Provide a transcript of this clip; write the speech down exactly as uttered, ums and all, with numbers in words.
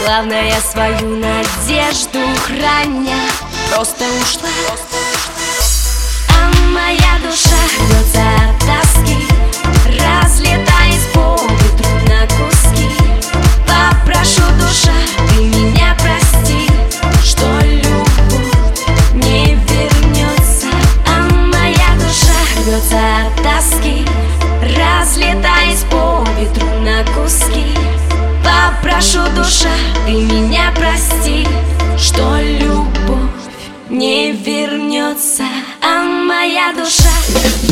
Главное, свою надежду храня, просто ушла. А моя душа рвется от тоски, разлетаясь по ветру на куски. Попрошу, душа, ты меня прости, что любовь не вернется. А моя душа рвется от тоски, разлетаясь по ветру на куски. Попрошу, душа, ты меня прости, что любовь не вернется. А моя душа